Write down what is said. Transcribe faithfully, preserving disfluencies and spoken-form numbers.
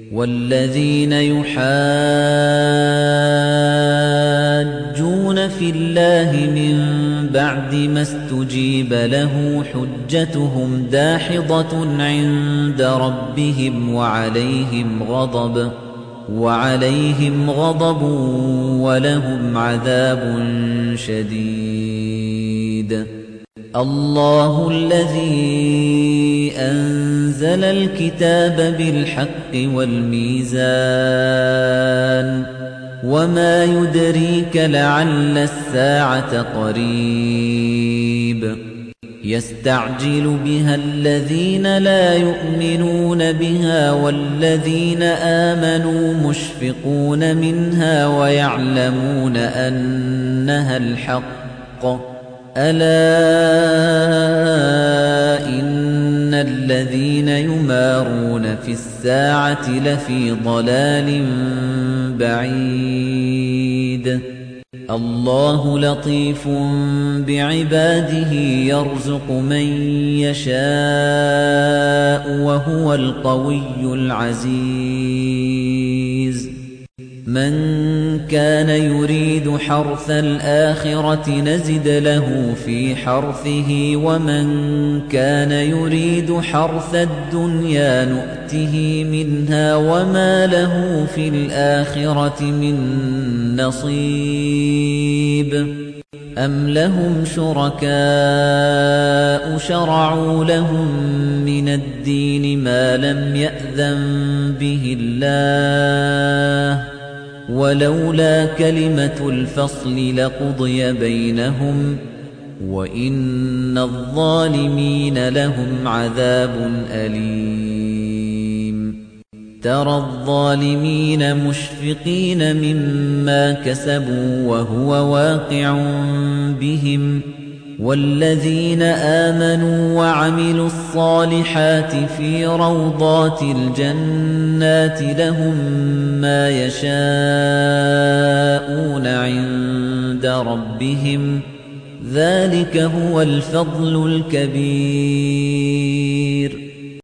وَالَّذِينَ يُحَاجُّونَ فِي اللَّهِ مِن بَعْدِ مَا اسْتُجِيبَ لَهُ حُجَّتُهُمْ دَاحِضَةٌ عِندَ رَبِّهِمْ وَعَلَيْهِمْ غَضَبٌ وَعَلَيْهِمْ غَضَبٌ وَلَهُمْ عَذَابٌ شَدِيدٌ. اللَّهُ الَّذِي أَنزَلَ الْكِتَابَ بِالْحَقِّ وَالْمِيزَانَ وَمَا يُدْرِيكَ لَعَلَّ السَّاعَةَ قَرِيبٌ يَسْتَعْجِلُ بِهَا الَّذِينَ لَا يُؤْمِنُونَ بِهَا وَالَّذِينَ آمَنُوا مُشْفِقُونَ مِنْهَا وَيَعْلَمُونَ أَنَّهَا الْحَقُّ أَلَا إِنَّ الَّذِينَ يُمَارُونَ فِي السَّاعَةِ لَفِي ضَلَالٍ بَعِيدٍ. اللَّهُ لَطِيفٌ بِعِبَادِهِ يَرْزُقُ مَن يَشَاءُ وَهُوَ الْقَوِيُّ الْعَزِيزُ. مَن كَانَ يُرِيدُ حَرْثَ الْآخِرَةِ نَزِدْ لَهُ فِي حَرْثِهِ وَمَن كَانَ يُرِيدُ حَرْثَ الدُّنْيَا نُؤْتِهِ مِنْهَا وَمَا لَهُ فِي الْآخِرَةِ مِن نَّصِيبٍ. أَمْ لَهُمْ شُرَكَاءُ شَرَعُوا لَهُم مِّنَ الدِّينِ مَا لَمْ يَأْذَن بِهِ اللَّهُ وَلَوْلَا كَلِمَةُ الْفَصْلِ لَقُضِيَ بَيْنَهُمْ وَإِنَّ الظَّالِمِينَ لَهُمْ عَذَابٌ أَلِيمٌ. تَرَى الظَّالِمِينَ مُشْفِقِينَ مِمَّا كَسَبُوا وَهُوَ واقع بِهِمْ وَالَّذِينَ آمَنُوا وَعَمِلُوا الصَّالِحَاتِ فِي رَوْضَاتِ الْجَنَّاتِ لَهُم مَّا يَشَاءُونَ عِندَ رَبِّهِمْ ذَلِكَ هُوَ الْفَضْلُ الْكَبِيرُ.